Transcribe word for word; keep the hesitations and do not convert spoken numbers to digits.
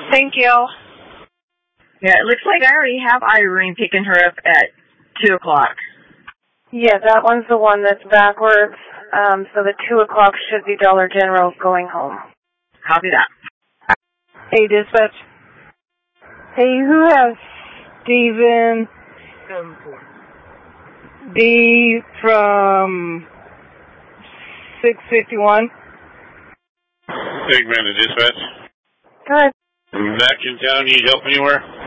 Thank you. Yeah, it looks like I already have Irene picking her up at two o'clock. Yeah, that one's the one that's backwards. Um, so the two o'clock should be Dollar General going home. Copy that. Hey, dispatch. Hey, who has Steven D from six fifty-one? Big man to dispatch. Good. I'm back in town. Need help anywhere?